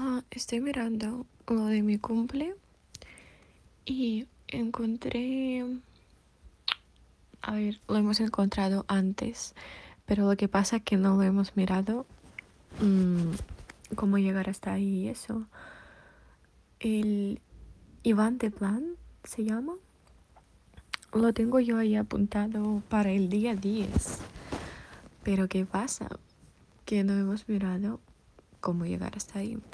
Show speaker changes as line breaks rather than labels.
Estoy mirando lo de mi cumple y encontré, a ver, lo hemos encontrado antes, pero lo que pasa es que no lo hemos mirado, cómo llegar hasta ahí y eso. El Iván de Plan se llama. Lo tengo yo ahí apuntado para el día 10. Pero ¿qué pasa? Que no hemos mirado cómo llegar hasta ahí.